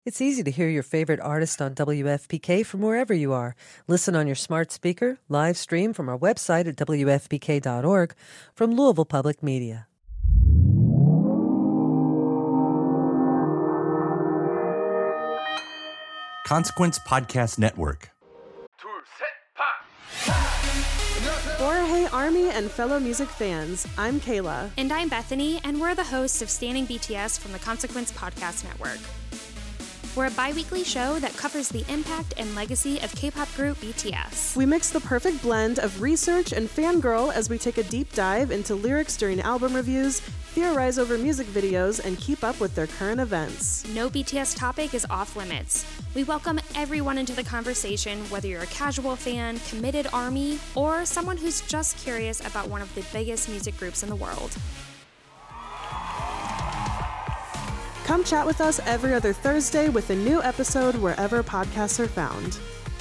It's easy to hear your favorite artist on WFPK from wherever you are. Listen on your smart speaker, live stream from our website at WFPK.org, from Louisville Public Media. Consequence Podcast Network. Hey Army and fellow music fans, I'm Kayla. And I'm Bethany, and we're the hosts of Standing BTS from the Consequence Podcast Network. We're a bi-weekly show that covers the impact and legacy of K-pop group BTS. We mix the perfect blend of research and fangirl as we take a deep dive into lyrics during album reviews, theorize over music videos, and keep up with their current events. No BTS topic is off limits. We welcome everyone into the conversation, whether you're a casual fan, committed ARMY, or someone who's just curious about one of the biggest music groups in the world. Come chat with us every other Thursday with a new episode wherever podcasts are found.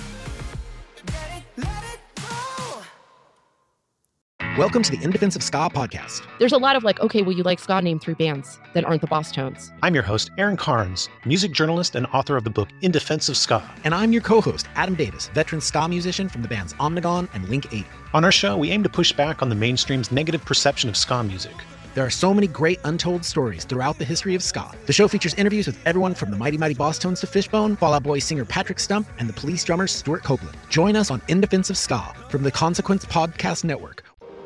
Welcome to the In Defense of Ska podcast. There's a lot of okay, well, you like ska, name 3 bands that aren't the Boss Tones. I'm your host, Aaron Carnes, music journalist and author of the book In Defense of Ska. And I'm your co-host, Adam Davis, veteran ska musician from the bands Omnigone and Link 80. On our show, we aim to push back on the mainstream's negative perception of ska music. There are so many great untold stories throughout the history of ska. The show features interviews with everyone from the Mighty Mighty Boss Tones to Fishbone, Fall Out Boy singer Patrick Stump, and the Police drummer Stuart Copeland. Join us on In Defense of Ska from the Consequence Podcast Network.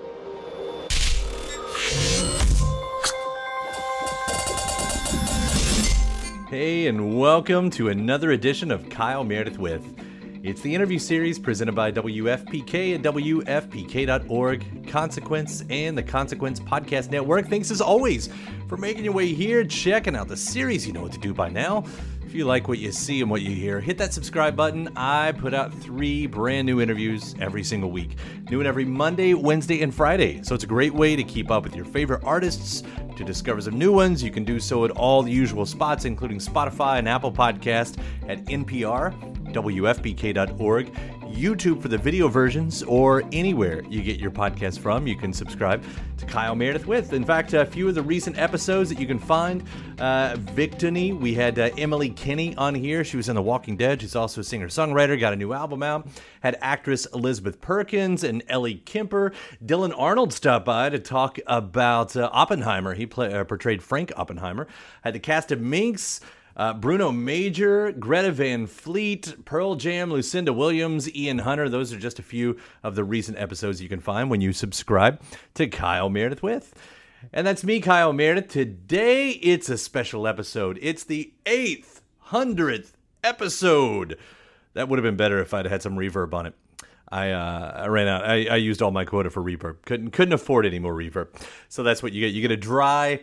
Hey, and welcome to another edition of Kyle Meredith With. It's the interview series presented by WFPK and WFPK.org, Consequence, and the Consequence Podcast Network. Thanks as always for making your way here, checking out the series. You know what to do by now. If you like what you see and what you hear, hit that subscribe button. I put out 3 brand new interviews every single week. New and every Monday, Wednesday, and Friday. So it's a great way to keep up with your favorite artists. To discover some new ones, you can do so at all the usual spots, including Spotify and Apple Podcast at NPR, WFPK.org, YouTube for the video versions, or anywhere you get your podcast from. You can subscribe to Kyle Meredith With. In fact, a few of the recent episodes that you can find, Victony, we had Emily Kinney on here. She was in The Walking Dead. She's also a singer-songwriter, got a new album out. Had actress Elizabeth Perkins and Ellie Kemper. Dylan Arnold stopped by to talk about Oppenheimer. He portrayed Frank Oppenheimer. Had the cast of Minx, Bruno Major, Greta Van Fleet, Pearl Jam, Lucinda Williams, Ian Hunter. Those are just a few of the recent episodes you can find when you subscribe to Kyle Meredith With. And that's me, Kyle Meredith. Today, it's a special episode. It's the 800th episode. That would have been better if I'd had some reverb on it. I ran out. I used all my quota for reverb. Couldn't afford any more reverb. So that's what you get. You get a dry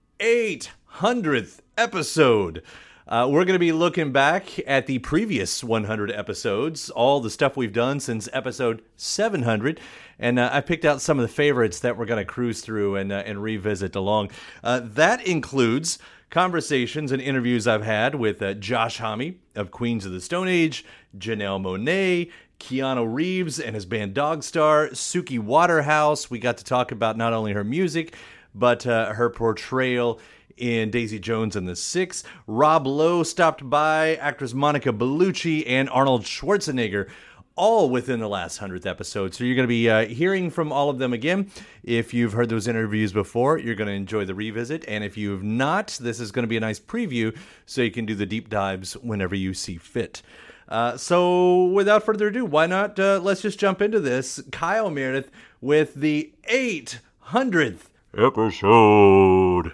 800th episode. We're going to be looking back at the previous 100 episodes, all the stuff we've done since episode 700, and I picked out some of the favorites that we're going to cruise through and revisit along. That includes conversations and interviews I've had with Josh Homme of Queens of the Stone Age, Janelle Monáe, Keanu Reeves and his band Dogstar, Suki Waterhouse. We got to talk about not only her music, but her portrayal in Daisy Jones and the Six. Rob Lowe stopped by, actress Monica Bellucci, and Arnold Schwarzenegger, all within the last 100th episode. So you're going to be hearing from all of them again. If you've heard those interviews before, you're going to enjoy the revisit. And if you've not, this is going to be a nice preview so you can do the deep dives whenever you see fit. So without further ado, why not let's just jump into this. Kyle Meredith with the 800th episode.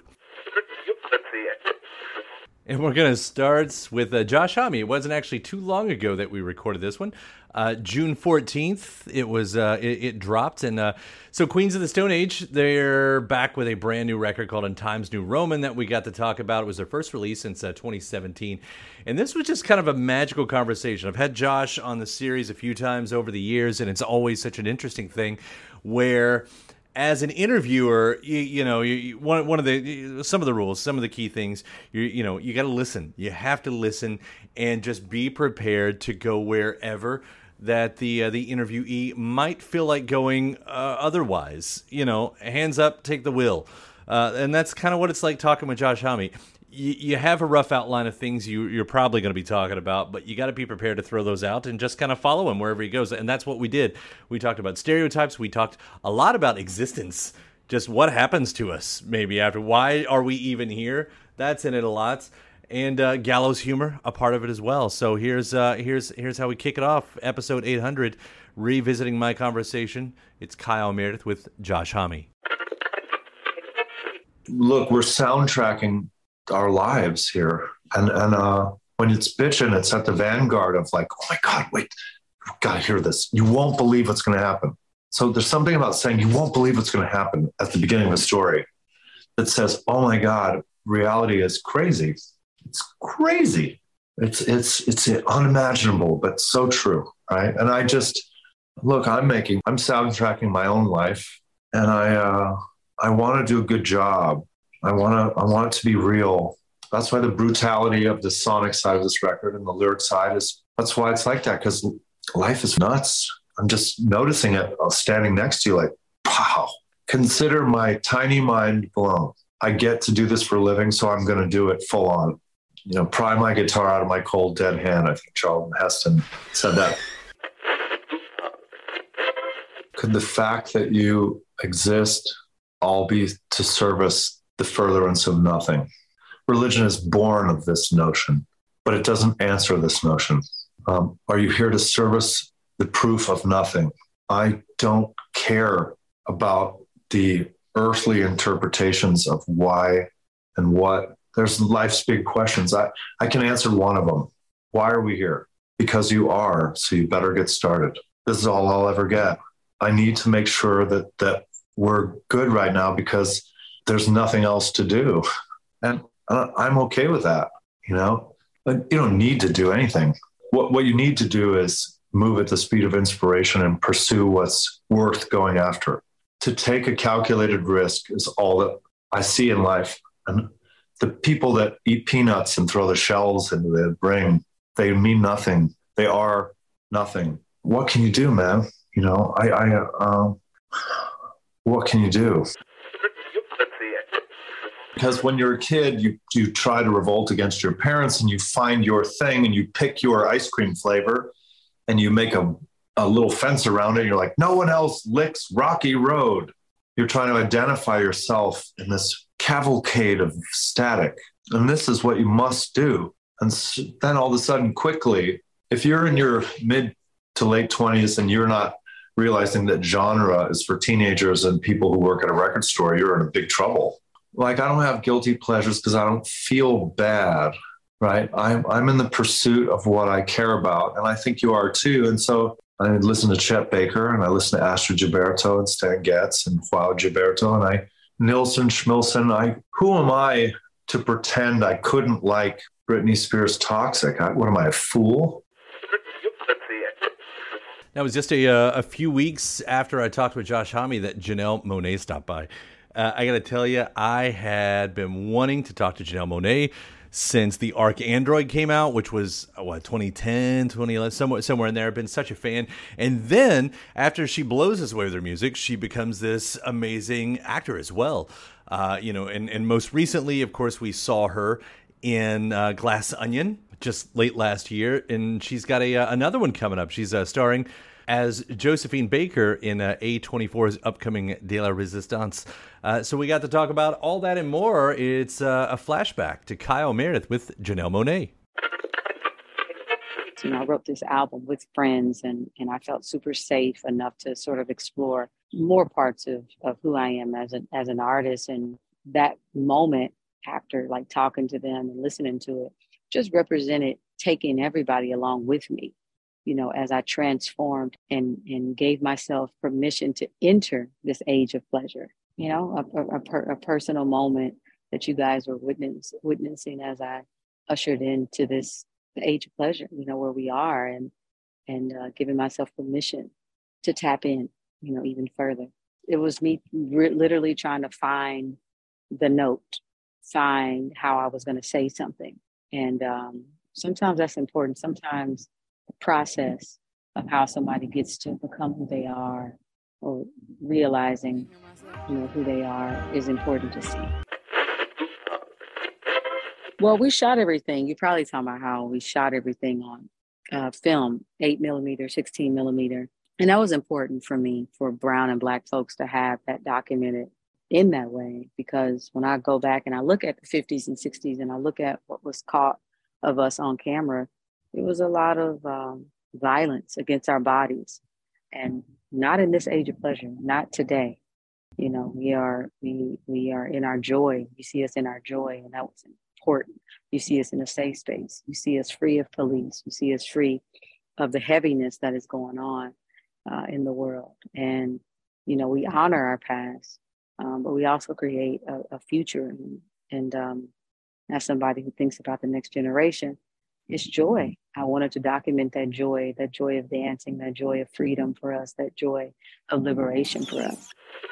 And we're going to start with Josh Homme. It wasn't actually too long ago that we recorded this one. June 14th, it dropped. And so Queens of the Stone Age, they're back with a brand new record called In Times New Roman that we got to talk about. It was their first release since 2017. And this was just kind of a magical conversation. I've had Josh on the series a few times over the years, and it's always such an interesting thing where, as an interviewer, one of the some of the rules, some of the key things, you got to listen. You have to listen and just be prepared to go wherever that the interviewee might feel like going otherwise. Hands up, take the wheel. And that's kind of what it's like talking with Josh Homme. you have a rough outline of things you're probably going to be talking about, but you got to be prepared to throw those out and just kind of follow him wherever he goes. And that's what we did. We talked about stereotypes. We talked a lot about existence, just what happens to us maybe after. Why are we even here? That's in it a lot. And gallows humor, a part of it as well. So here's how we kick it off. Episode 800, revisiting my conversation. It's Kyle Meredith with Josh Homme. Look, we're soundtracking our lives here. And when it's bitching, it's at the vanguard of like, oh my God, wait, you gotta hear this. You won't believe what's gonna happen. So there's something about saying you won't believe what's gonna happen at the beginning of a story that says, oh my God, reality is crazy. It's crazy. It's unimaginable, but so true, right? And I'm soundtracking my own life, and I want to do a good job. I want it to be real. That's why the brutality of the sonic side of this record and the lyric side that's why it's like that, because life is nuts. I'm just noticing it standing next to you like, wow, consider my tiny mind blown. I get to do this for a living, so I'm going to do it full on. Pry my guitar out of my cold, dead hand. I think Charlton Heston said that. Could the fact that you exist all be to service the furtherance of nothing? Religion is born of this notion, but it doesn't answer this notion. Are you here to service the proof of nothing? I don't care about the earthly interpretations of why and what. There's life's big questions. I can answer one of them. Why are we here? Because you are, so you better get started. This is all I'll ever get. I need to make sure that we're good right now because there's nothing else to do. And I'm okay with that, But you don't need to do anything. What you need to do is move at the speed of inspiration and pursue what's worth going after. To take a calculated risk is all that I see in life. And the people that eat peanuts and throw the shells into the ring, they mean nothing. They are nothing. What can you do, man? What can you do? Because when you're a kid, you try to revolt against your parents and you find your thing and you pick your ice cream flavor and you make a little fence around it. And you're like, no one else licks Rocky Road. You're trying to identify yourself in this cavalcade of static. And this is what you must do. And then all of a sudden, quickly, if you're in your mid to late 20s and you're not realizing that genre is for teenagers and people who work at a record store, you're in a big trouble. Like, I don't have guilty pleasures because I don't feel bad, right? I'm in the pursuit of what I care about. And I think you are too. And so I listen to Chet Baker and I listen to Astrud Gilberto and Stan Getz and Joao Gilberto and Nilsson, Schmilsson. Who am I to pretend I couldn't like Britney Spears' Toxic? What am I, a fool? That was just a few weeks after I talked with Josh Homme that Janelle Monáe stopped by. I got to tell you, I had been wanting to talk to Janelle Monáe since the Arc Android came out, which was, 2010, 2011, somewhere in there. I've been such a fan. And then after she blows us away with her music, she becomes this amazing actor as well. And most recently, of course, we saw her in Glass Onion just late last year. And she's got another one coming up. She's starring as Josephine Baker in A24's upcoming De La Resistance. So we got to talk about all that and more. It's a flashback to Kyle Meredith with Janelle Monáe. I wrote this album with friends and I felt super safe enough to sort of explore more parts of who I am as an artist. And that moment after like talking to them and listening to it just represented taking everybody along with me, as I transformed and gave myself permission to enter this age of pleasure, a personal moment that you guys were witnessing as I ushered into this age of pleasure, where we are and giving myself permission to tap in, even further. It was me literally trying to find the note, find how I was going to say something. And sometimes that's important. Sometimes the process of how somebody gets to become who they are or realizing, who they are is important to see. Well, we shot everything. You're probably talking about how we shot everything on film, 8mm, 16mm. And that was important for me, for brown and Black folks to have that documented in that way, because when I go back and I look at the 50s and 60s and I look at what was caught of us on camera, it was a lot of violence against our bodies, and not in this age of pleasure, not today. You know, we are in our joy. You see us in our joy, and that was important. You see us in a safe space. You see us free of police. You see us free of the heaviness that is going on in the world. And, you know, we honor our past, but we also create a future. And as somebody who thinks about the next generation, it's joy. I wanted to document that joy of dancing, that joy of freedom for us, that joy of liberation for us.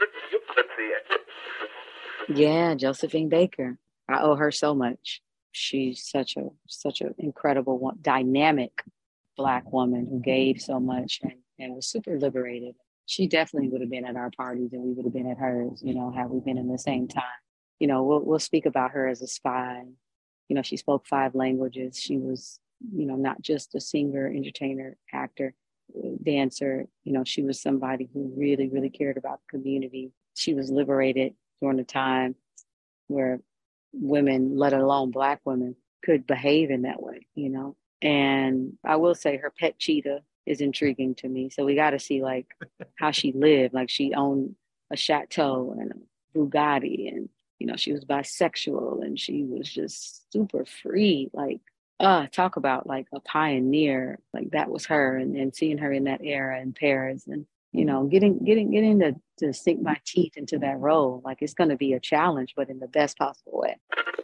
Yeah, Josephine Baker. I owe her so much. She's such an incredible, dynamic Black woman who gave so much and was super liberated. She definitely would have been at our parties and we would have been at hers, you know, had we been in the same time. You know, we'll speak about her as a spy. You know, she spoke 5 languages. She was, you know, not just a singer, entertainer, actor, dancer. You know, she was somebody who really, really cared about the community. She was liberated during a time where women, let alone Black women, could behave in that way, you know. And I will say her pet cheetah is intriguing to me. So we got to see like how she lived. Like she owned a chateau and a Bugatti, and, you know, she was bisexual and she was just super free. Like, talk about like a pioneer. Like that was her, and seeing her in that era in Paris, and, you know, getting to sink my teeth into that role. Like it's going to be a challenge, but in the best possible way.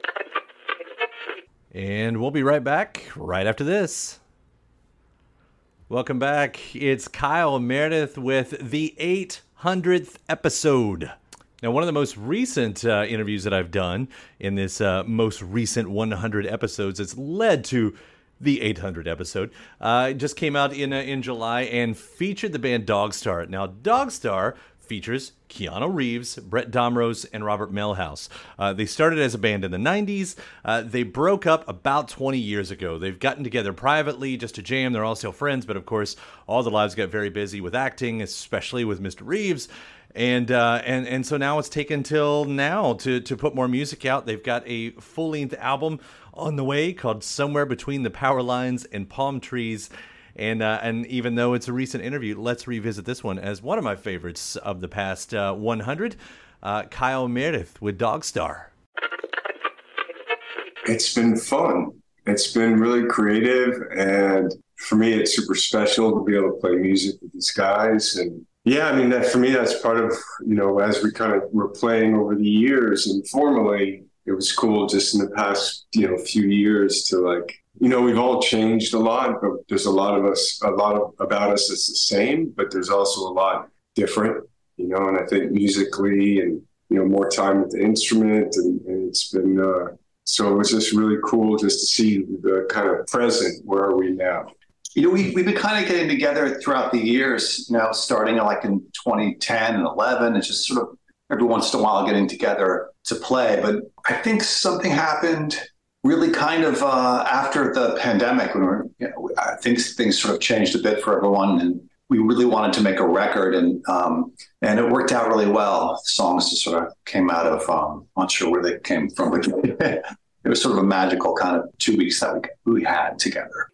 And we'll be right back right after this. Welcome back. It's Kyle Meredith with the 800th episode. Now, one of the most recent interviews that I've done in this most recent 100 episodes that's led to the 800th episode just came out in July and featured the band Dogstar. Now, Dogstar features Keanu Reeves, Brett Domrose, and Robert Melhouse. They started as a band in the 90s. They broke up about 20 years ago. They've gotten together privately just to jam. They're all still friends, but of course, all their lives got very busy with acting, especially with Mr. Reeves. And so now it's taken till now to put more music out. They've got a full-length album on the way called Somewhere Between the Power Lines and Palm Trees. And even though it's a recent interview, let's revisit this one as one of my favorites of the past 100. Kyle Meredith with Dogstar. It's been fun. It's been really creative, and for me, it's super special to be able to play music with these guys. And yeah, I mean, that for me, that's part of, you know, as we kind of were playing over the years informally, it was cool just in the past, you know, few years to like, you know, we've all changed a lot, but there's a lot about us that's the same, but there's also a lot different, you know, and I think musically and, you know, more time with the instrument and it's been, so it was just really cool just to see the kind of present, where are we now? You know, we've been kind of getting together throughout the years, you know, starting like in 2010 and 11, it's just sort of every once in a while getting together to play. But I think something happened really kind of after the pandemic, when I think things sort of changed a bit for everyone, and we really wanted to make a record, and it worked out really well. The songs just sort of came out of, I'm not sure where they came from, but it was sort of a magical kind of 2 weeks that we had together.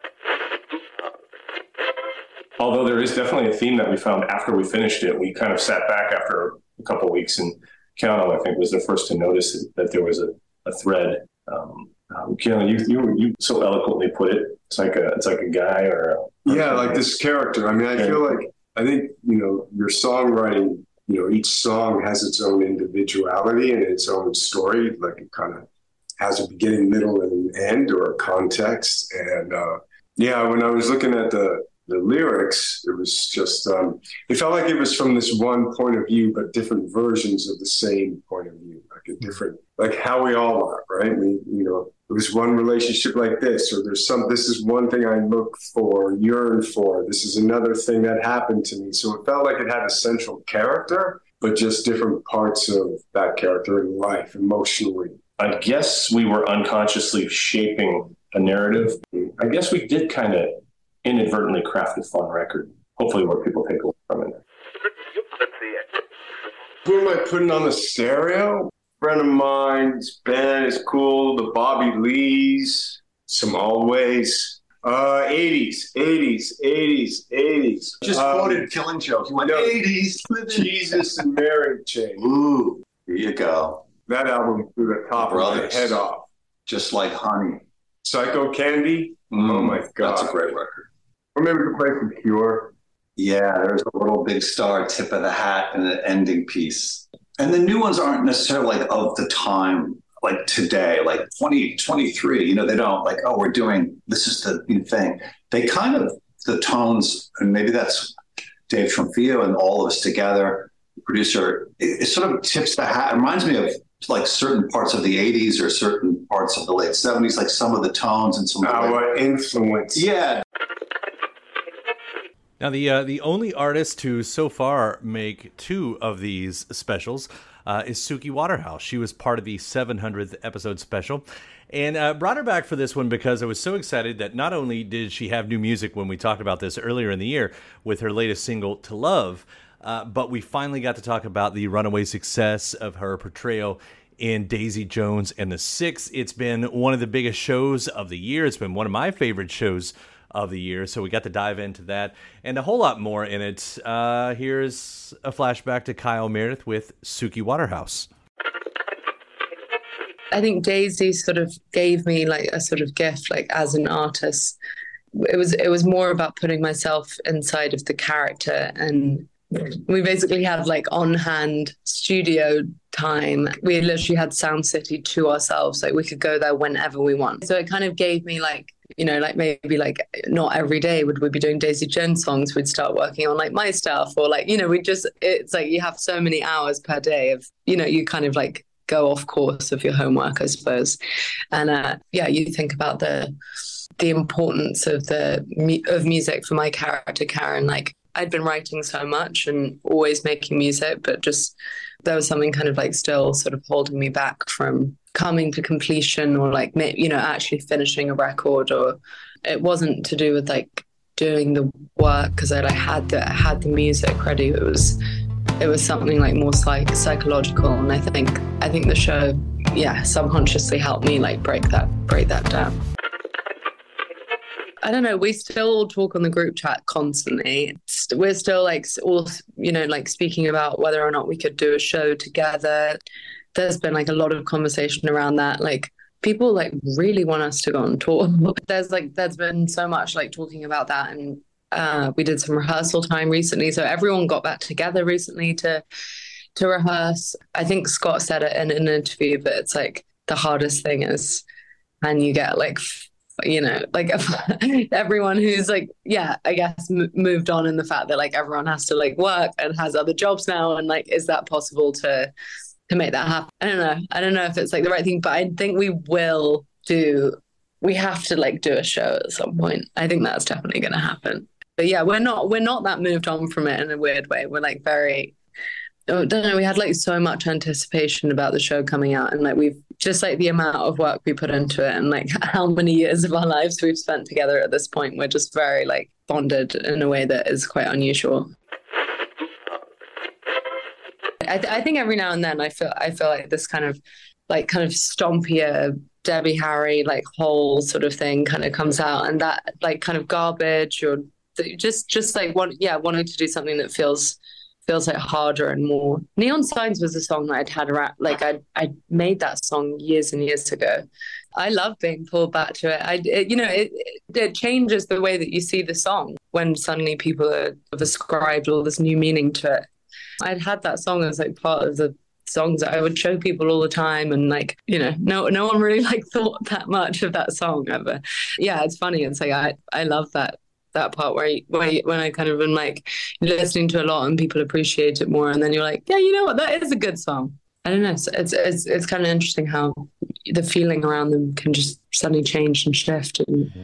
Although there is definitely a theme that we found after we finished it. We kind of sat back after a couple of weeks, and Keanu, I think, was the first to notice that there was a thread. Keanu, you so eloquently put it. It's like a guy or like this character. I mean, I think, you know, your songwriting, you know, each song has its own individuality and its own story. Like it kind of has a beginning, middle, and end, or a context. And when I was looking at the lyrics, it was just, it felt like it was from this one point of view, but different versions of the same point of view, like a different, like how we all are, right? We, you know, it was one relationship like this, or this is one thing I look for, yearn for. This is another thing that happened to me. So it felt like it had a central character, but just different parts of that character in life, emotionally. I guess we were unconsciously shaping a narrative. I guess we did kind of inadvertently craft a fun record. Hopefully where people take away from it. Who am I putting on the stereo? Friend of mine's band is cool. The Bobby Lees, some Always. 80s. Just quoted Killing Joke. You went 80s. Jesus and Mary Chain. Ooh, here you go. That album blew the top of my head off. Just like honey. Psycho Candy. Oh my God. That's a great record. Or maybe we could play some Cure. Yeah, there's a little big star, tip of the hat, and an ending piece. And the new ones aren't necessarily like of the time, like today, like 2023. You know, they don't like, oh, we're doing, this is the new thing. They kind of, the tones, and maybe that's Dave Trumfio and all of us together, the producer, it sort of tips the hat. It reminds me of like certain parts of the 80s or certain parts of the late 70s, like some of the tones and some our influence. Yeah. Now, the only artist to so far make 2 of these specials is Suki Waterhouse. She was part of the 700th episode special, and brought her back for this one because I was so excited that not only did she have new music when we talked about this earlier in the year with her latest single, To Love, but we finally got to talk about the runaway success of her portrayal in Daisy Jones and the Six. It's been one of the biggest shows of the year. It's been one of my favorite shows of the year, so we got to dive into that and a whole lot more in it. Here's a flashback to Kyle Meredith with Suki Waterhouse. I think Daisy sort of gave me like a sort of gift, like as an artist. It was more about putting myself inside of the character, and we basically had like on-hand studio time. We literally had Sound City to ourselves. Like we could go there whenever we want. So it kind of gave me like, you know, like maybe like not every day would we be doing Daisy Jones songs. We'd start working on like my stuff, or like, you know, it's like you have so many hours per day of, you know, you kind of like go off course of your homework, I suppose. And you think about the importance of music for my character, Karen. Like I'd been writing so much and always making music, but just there was something kind of like still sort of holding me back from coming to completion, or like, you know, actually finishing a record. Or it wasn't to do with like doing the work because I had the music ready. It was something like more psychological, and I think the show subconsciously helped me like break that down. I don't know. We still talk on the group chat constantly. We're still like all, you know, like speaking about whether or not we could do a show together. There's been like a lot of conversation around that. Like people like really want us to go on tour. There's been so much like talking about that, and we did some rehearsal time recently. So everyone got back together recently to rehearse. I think Scott said it in an interview, but it's like the hardest thing is, and you get like, you know, like everyone who's like, I guess moved on in the fact that like everyone has to like work and has other jobs now. And like, is that possible to make that happen? I don't know if it's like the right thing, but I think we have to like do a show at some point. I think that's definitely going to happen. But yeah, we're not that moved on from it in a weird way. We're like very, I don't know, we had like so much anticipation about the show coming out, and like we've just like the amount of work we put into it, and like how many years of our lives we've spent together at this point. We're just very like bonded in a way that is quite unusual. I think every now and then I feel like this kind of stompier Debbie Harry like whole sort of thing kind of comes out, and that like kind of garbage, or just like wanting to do something that feels like harder and more. Neon Signs was a song that I'd had around, like I made that song years and years ago. I love being pulled back to it. It changes the way that you see the song when suddenly people have ascribed all this new meaning to it. I'd had that song as like part of the songs that I would show people all the time, and like, you know, no one really like thought that much of that song ever. Yeah, it's funny. It's like I love that part where when I kind of am like listening to a lot and people appreciate it more, and then you're like, yeah, you know what, that is a good song. I don't know. It's kind of interesting how the feeling around them can just suddenly change and shift.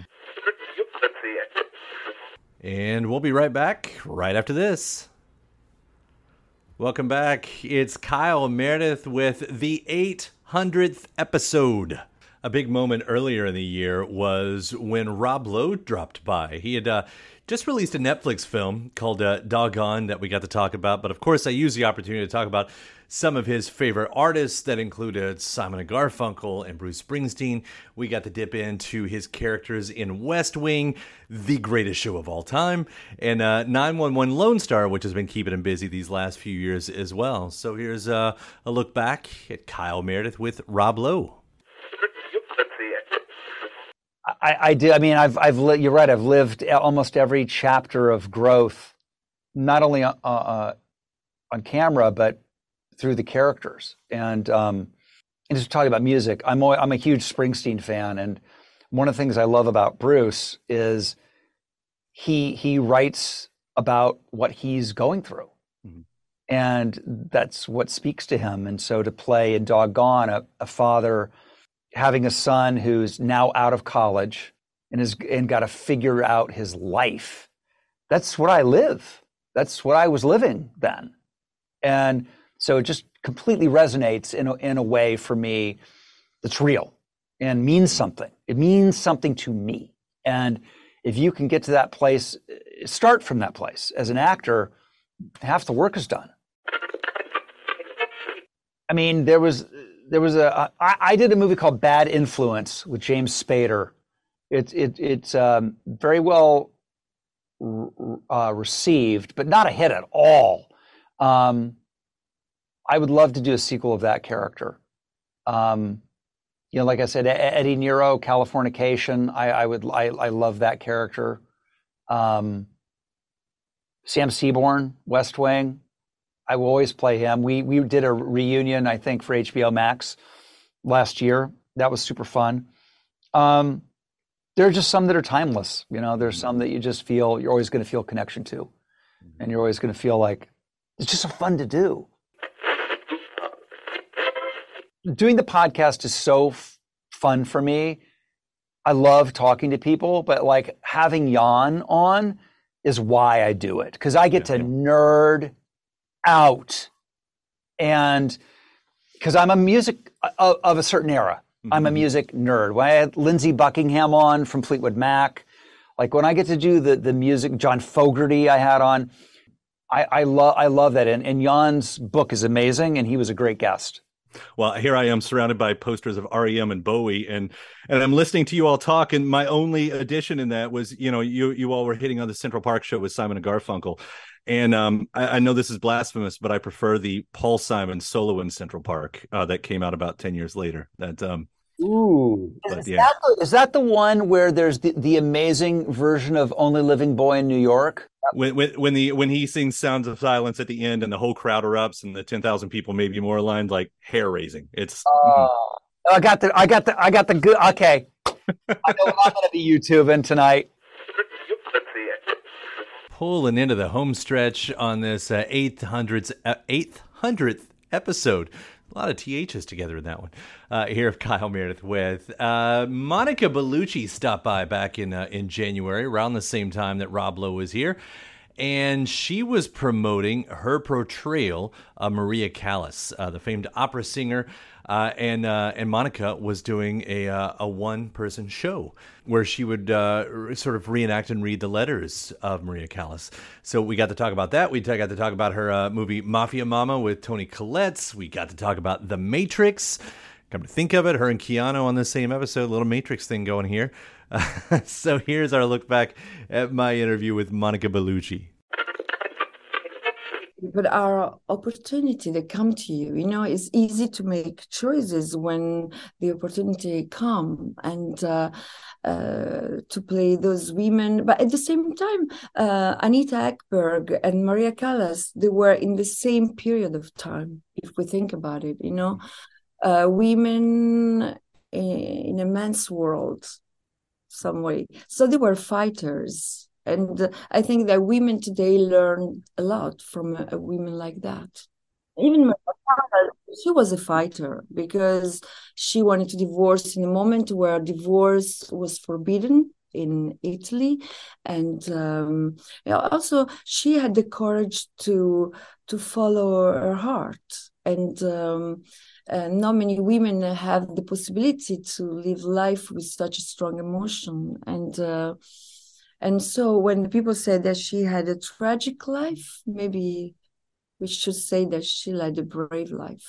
And we'll be right back right after this. Welcome back. It's Kyle Meredith with the 800th episode. A big moment earlier in the year was when Rob Lowe dropped by. He had just released a Netflix film called Doggone that we got to talk about. But of course, I used the opportunity to talk about some of his favorite artists that included Simon and Garfunkel and Bruce Springsteen. We got to dip into his characters in West Wing, the greatest show of all time, and 911 Lone Star, which has been keeping him busy these last few years as well. So here's a look back at Kyle Meredith with Rob Lowe. I do. I mean, you're right. I've lived almost every chapter of growth, not only on camera, but through the characters. And just talking about music, I'm a huge Springsteen fan, and one of the things I love about Bruce is he writes about what he's going through, and that's what speaks to him. And so to play in Doggone a father having a son who's now out of college and got to figure out his life, that's what I live. That's what I was living then, and so it just completely resonates in a way for me that's real and means something. It means something to me. And if you can get to that place, start from that place. As an actor, half the work is done. I mean, I did a movie called Bad Influence with James Spader. It's very well received, but not a hit at all. I would love to do a sequel of that character. Like I said, Eddie Nero, Californication. I love that character. Sam Seaborn, West Wing. I will always play him. We did a reunion, I think, for HBO Max last year. That was super fun. There are just some that are timeless. There's some that you just feel you're always going to feel connection to, and you're always going to feel like it's just so fun to do. Doing the podcast is so fun for me. I love talking to people, but like having Jan on is why I do it, because I get to nerd out, and because I'm a music of a certain era. I'm a music nerd. When I had Lindsey Buckingham on from Fleetwood Mac, like when I get to do the music, John Fogerty I had on, I love that. And Jan's book is amazing, and he was a great guest. Well, here I am surrounded by posters of REM and Bowie, and I'm listening to you all talk, and my only addition in that was, you all were hitting on the Central Park show with Simon and Garfunkel. And I know this is blasphemous, but I prefer the Paul Simon solo in Central Park that came out about 10 years later. Is that the one where there's the amazing version of Only Living Boy in New York? When he sings Sounds of Silence at the end and the whole crowd erupts and the 10,000 people, maybe more aligned, like hair raising. It's I got the good. Okay, I know what I'm going to be YouTubing tonight. Pulling into the home stretch on this 800th episode. A lot of THs together in that one. Here of Kyle Meredith with Monica Bellucci stopped by back in January, around the same time that Rob Lowe was here. And she was promoting her portrayal of Maria Callas, the famed opera singer. And Monica was doing a one-person show where she would sort of reenact and read the letters of Maria Callas. So we got to talk about that. We got to talk about her movie Mafia Mama with Toni Collette. We got to talk about The Matrix. Come to think of it, her and Keanu on the same episode, little Matrix thing going here. So here's our look back at my interview with Monica Bellucci. But our opportunity that come to you, it's easy to make choices when the opportunity come and to play those women. But at the same time, Anita Ekberg and Maria Callas, they were in the same period of time, if we think about it, women in a man's world, some way. So they were fighters. And I think that women today learn a lot from a women like that. Even Maria Callas, she was a fighter because she wanted to divorce in a moment where divorce was forbidden in Italy. And also she had the courage to follow her heart. And not many women have the possibility to live life with such a strong emotion. And so when people say that she had a tragic life, maybe we should say that she led a brave life.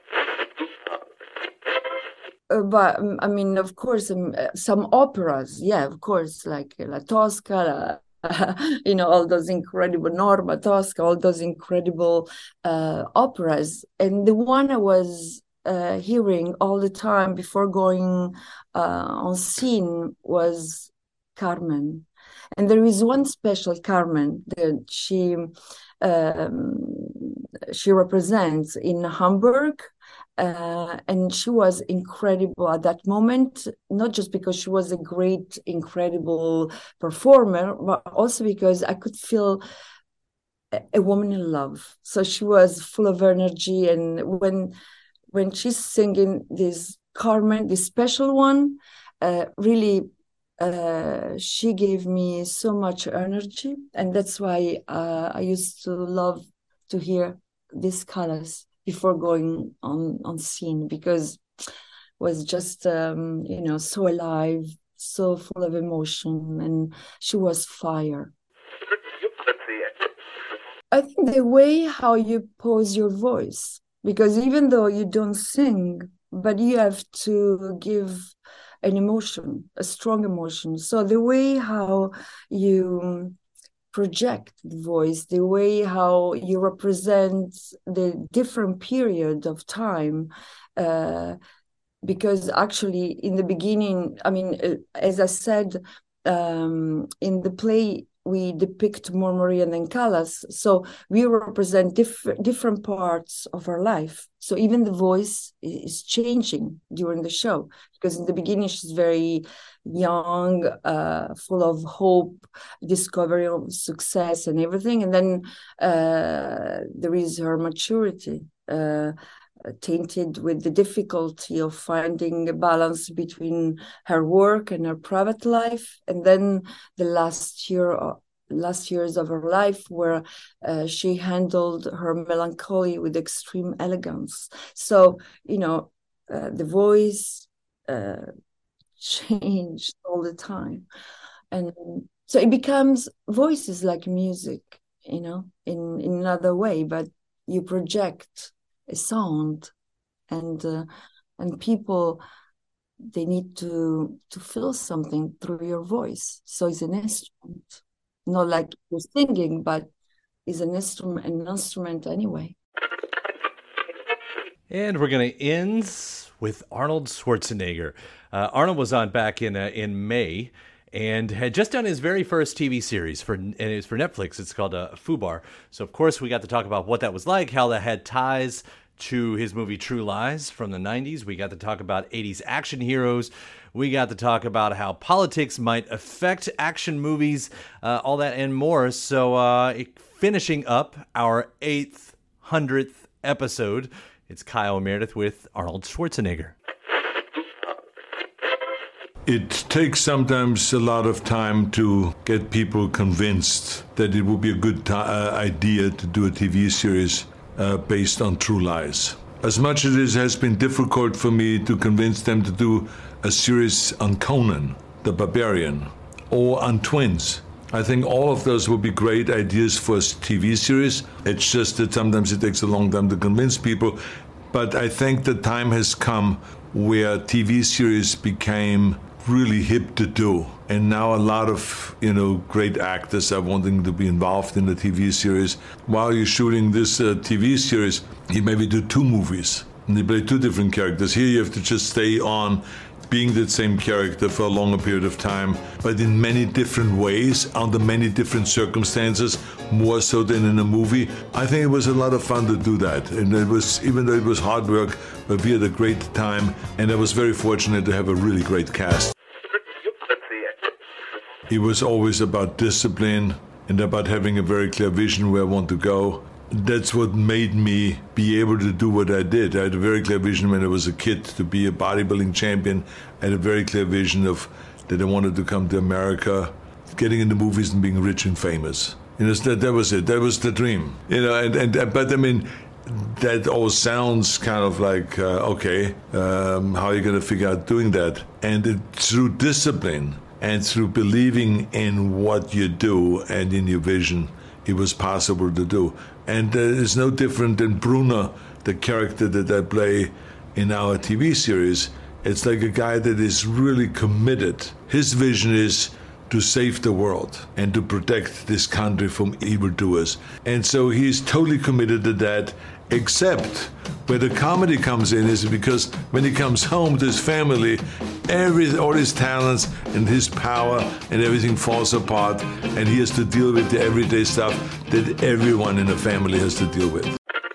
But I mean, of course, some operas, yeah, of course, like La Tosca, all those incredible Norma Tosca, all those incredible operas. And the one I was hearing all the time before going on scene was Carmen. And there is one special Carmen that she represents in Hamburg. And she was incredible at that moment, not just because she was a great, incredible performer, but also because I could feel a woman in love. So she was full of energy. And when she's singing this Carmen, this special one, really, she gave me so much energy. And that's why I used to love to hear these colors before going on scene, because it was just so alive, so full of emotion, and she was fire. I think the way how you pose your voice, because even though you don't sing, but you have to give an emotion, a strong emotion. So the way how you project the voice, the way how you represent the different period of time, because actually in the beginning, I mean, as I said, in the play we depict Murmuria and Callas, so we represent different parts of our life. So even the voice is changing during the show, because in the beginning she's very young, full of hope, discovery of success and everything, and then there is her maturity, tainted with the difficulty of finding a balance between her work and her private life, and then the last years of her life where she handled her melancholy with extreme elegance. So the voice changed all the time, and so it becomes voices like music, in another way, but you project a sound, and people, they need to feel something through your voice. So it's an instrument, not like you're singing, but it's an instrument anyway. And we're going to end with Arnold Schwarzenegger. Arnold was on back in May, and had just done his very first TV series and it was for Netflix. It's called Fubar. So of course we got to talk about what that was like, how that had ties to his movie True Lies from the 90s. We got to talk about 80s action heroes. We got to talk about how politics might affect action movies, all that and more. So finishing up our 800th episode, it's Kyle Meredith with Arnold Schwarzenegger. It takes sometimes a lot of time to get people convinced that it would be a good idea to do a TV series based on True Lies. As much as it has been difficult for me to convince them to do a series on Conan the Barbarian or on Twins, I think all of those would be great ideas for a TV series. It's just that sometimes it takes a long time to convince people. But I think the time has come where TV series became really hip to do. And now a lot of, great actors are wanting to be involved in the TV series. While you're shooting this TV series, you maybe do 2 movies and you play 2 different characters. Here you have to just stay on being that same character for a longer period of time, but in many different ways, under many different circumstances, more so than in a movie. I think it was a lot of fun to do that. And it was, even though it was hard work, but we had a great time, and I was very fortunate to have a really great cast. It was always about discipline and about having a very clear vision where I want to go. That's what made me be able to do what I did. I had a very clear vision when I was a kid to be a bodybuilding champion. I had a very clear vision of that I wanted to come to America, getting into movies and being rich and famous. That was it. That was the dream. But I mean, that all sounds kind of like, okay, how are you going to figure out doing that? And through discipline and through believing in what you do and in your vision, it was possible to do. And it's no different than Bruno, the character that I play in our TV series. It's like a guy that is really committed. His vision is to save the world and to protect this country from evildoers. And so he's totally committed to that, except where the comedy comes in is because when he comes home to his family, all his talents and his power and everything falls apart, and he has to deal with the everyday stuff that everyone in the family has to deal with.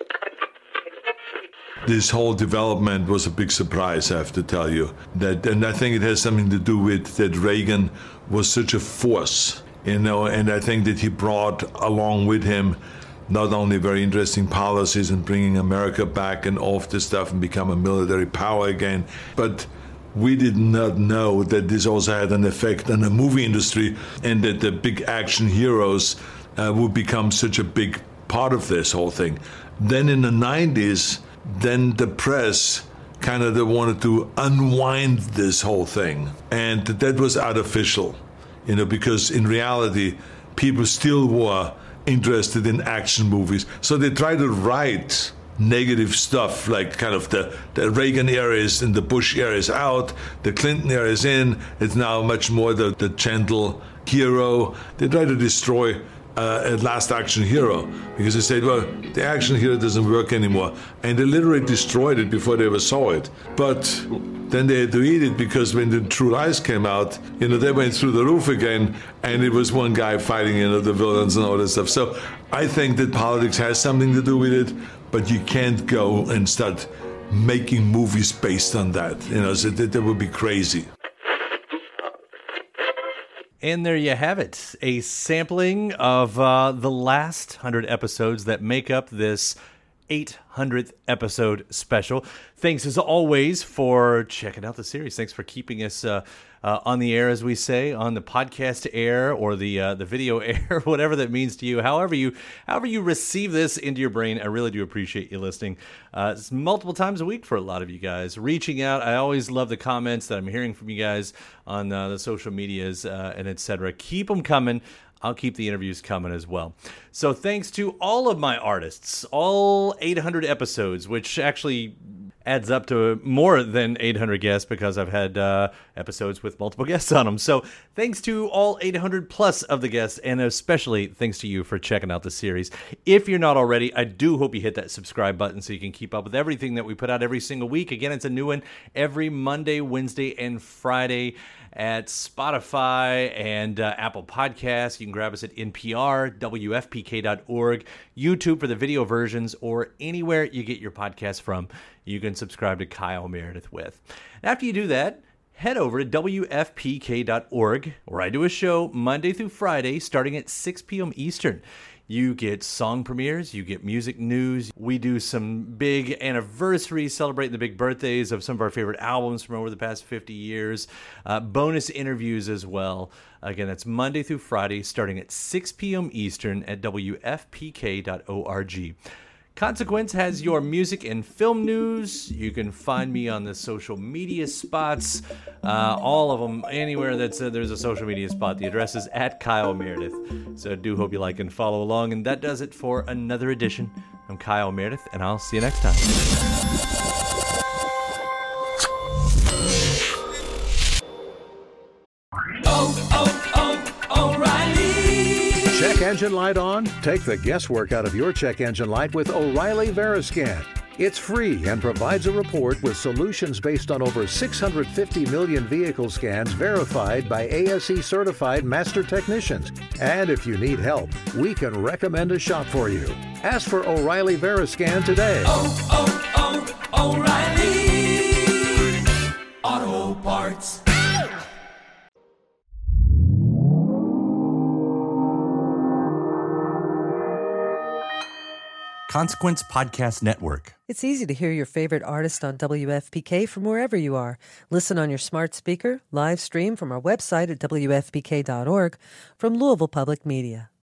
This whole development was a big surprise, I have to tell you. And I think it has something to do with that Reagan was such a force, and I think that he brought along with him not only very interesting policies in bringing America back and off this stuff and become a military power again, but we did not know that this also had an effect on the movie industry and that the big action heroes would become such a big part of this whole thing. Then in the 90s, then the press kind of wanted to unwind this whole thing. And that was artificial, because in reality, people still were interested in action movies. So they tried to write negative stuff, like kind of the Reagan era is and the Bush era is out, the Clinton era is in, it's now much more the gentle hero. They tried to destroy a last action hero because they said, well, the action hero doesn't work anymore, and they literally destroyed it before they ever saw it. But then they had to eat it because when the True Lies came out, they went through the roof again, and it was one guy fighting the villains and all that stuff. So I think that politics has something to do with it, but you can't go and start making movies based on that. So that would be crazy. And there you have it, a sampling of the last 100 episodes that make up this 800th episode special. Thanks as always for checking out the series. Thanks for keeping us on the air, as we say, on the podcast air or the video air, whatever that means to you. However you receive this into your brain, I really do appreciate you listening. It's multiple times a week for a lot of you guys. Reaching out, I always love the comments that I'm hearing from you guys on the social medias and etc. Keep them coming. I'll keep the interviews coming as well. So thanks to all of my artists, all 800 episodes, which actually adds up to more than 800 guests because I've had episodes with multiple guests on them. So thanks to all 800 plus of the guests, and especially thanks to you for checking out the series. If you're not already, I do hope you hit that subscribe button so you can keep up with everything that we put out every single week. Again, it's a new one every Monday, Wednesday, and Friday at Spotify and Apple Podcasts. You can grab us at NPR, WFPK.org, YouTube for the video versions, or anywhere you get your podcasts from. You can subscribe to Kyle Meredith with. After you do that, head over to WFPK.org, where I do a show Monday through Friday starting at 6 p.m. Eastern. You get song premieres, you get music news. We do some big anniversaries, celebrating the big birthdays of some of our favorite albums from over the past 50 years. Bonus interviews as well. Again, that's Monday through Friday, starting at 6 p.m. Eastern at WFPK.org. Consequence has your music and film news. You can find me on the social media spots, all of them, anywhere that's there's a social media spot. The address is at Kyle Meredith. So I do hope you like and follow along. And that does it for another edition. I'm Kyle Meredith, and I'll see you next time. Check engine light on? Take the guesswork out of your check engine light with O'Reilly Veriscan. It's free and provides a report with solutions based on over 650 million vehicle scans verified by ASE certified master technicians. And if you need help, we can recommend a shop for you. Ask for O'Reilly Veriscan today. O'Reilly Auto Parts. Consequence Podcast Network. It's easy to hear your favorite artist on WFPK from wherever you are. Listen on your smart speaker, live stream from our website at WFPK.org from Louisville Public Media.